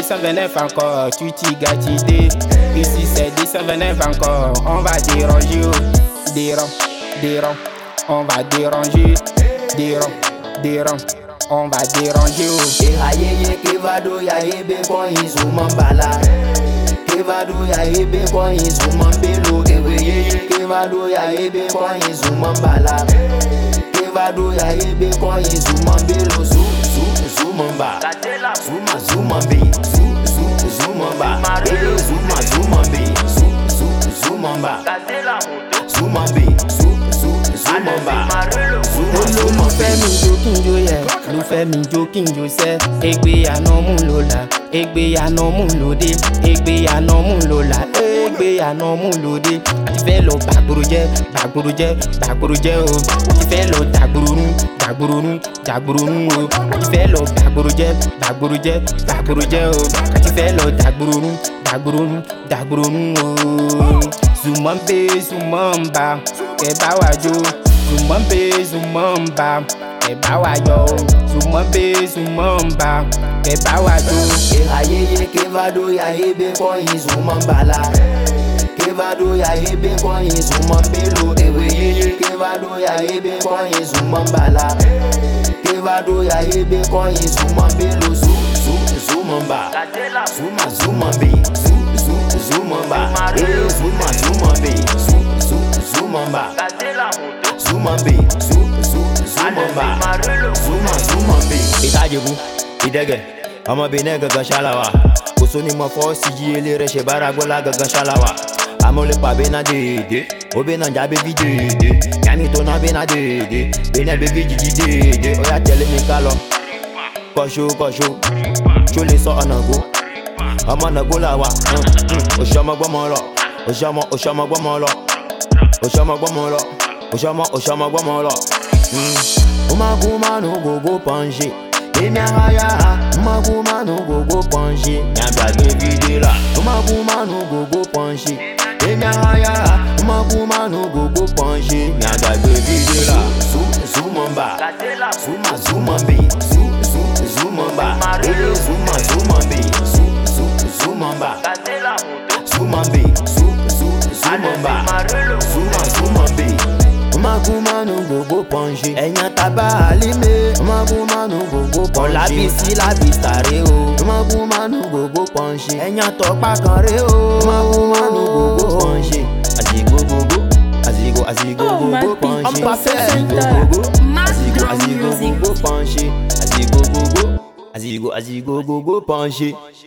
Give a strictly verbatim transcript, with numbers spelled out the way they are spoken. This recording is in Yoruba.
cent vingt-neuf encore, tu t'y gâtis. Ici c'est deux cent vingt-neuf encore, on va déranger, oh. Dérange, dérange, on va déranger. Dérange, dérange, on va déranger, oh. E hayeye kevado ya ebe kwa izumambala. Kevado ya ebe kwa izumambelo. Eweyeye kevado ya ebe kwa izumambala. Kevado ya ebe kwa izumambelo. Zu, zu, zumamba. Zuma, zumambe. Zu, zu, zumamba. Eh, zuma, zumambe. Zu, zu, zumamba. Zumambe. Zu, zu, zumamba. Ló fẹ́ mi jó kí n jó yẹ, ló fẹ́ mi jó kí n jó sẹ́. Egbe àná mú lòlá, egbe àná mú lòdì, egbe àná mú lòlá, egbe àná mú lòdì. Àti fẹ́ lọ gbàgbóró jẹ́, gbàgbóró jẹ́, gbàgbóró jẹ́ o. Àti fẹ́ lọ dàgbóró nú, dàgbóró nú, dàgbóró nú o. Àti fẹ́ lọ gbàgbóró jẹ́, gbàgbóró jẹ́, gbàgbóró jẹ́ o. Àti fẹ́ lọ dàgbóró nú, dàgbóró nú, dàgbóró nú o. Zumambe, zumamba, kẹ́ bá wa jó. Zumambe, zumamba, kẹ́ bá wa yọ̀ o. Zumambe, zumamba, kẹ́ bá wa jó. E hayeye kevado ya ebe kwa izumambala. Kevado ya ebe kwa izumambelo. Eweyeye kevado ya ebe kwa izumambala. Kevado ya ebe kwa izumambelo. Zu, zu, zumamba. Zuma, zumambe. Zu, zu, zumamba. Eh, zuma, zumambe. Zu, zu, zumamba. Zumambe, zu, zu, zumamba. Zuma, zumambe. Itajebu, idege, ọmọ Benin gangan ṣalawa. Kò sóni mọ fọ́ sí jí eléré ṣe báragbọ́lá gangan ṣalawa. Amúlẹ̀pà bẹ́nà déédé, ó bẹ́nà já bébí déédé. Kẹ́mi tó ná bẹ́nà déédé, bẹ́nà bébí jìjì déédé. Ó yá tẹ̀lé mi ká lọ. Kọ̀ṣó kọ̀ṣó, ṣó lè sọ ọ̀nà gbó. Ọmọ náà gbó là wà, òṣìọmọ gbọ́mọ lọ. Òṣìọmọ òṣìọmọ gbọ́mọ lọ. Òṣìọmọ gbọ́mọ lọ. Òṣìọmọ òṣìọmọ gbọ́mọ lọ. Umakuma no gogo panche. Emi ahaya, umakuma no gogo panche. Nyamba David la. Umakuma no gogo panche. Emi ahaya, umakuma no gogo panche. Nyamba David la. Zu, zumamba. Zuma, zumambe. Zu, zu, zumamba. Eh, zuma, zumambe. Zu, zu, zumamba. Zumambe. Zu, zu, zumamba. Zuma, zumambe. Umakuma no gogo panche. Ẹ̀yàn taba alime. Umakuma no gogo panche. Ọlábísí lábísà rè o. Umakuma no gogo panche. Ẹ̀yàn tọ́pá kan rè o. Umakuma no gogo panche. Àsìkò gogo, àsìkò àsìkò gogo panche. Àsìkò gogo, àsìkò àsìkò gogo panche. Àsìkò gogo, àsìkò àsìkò gogo panche.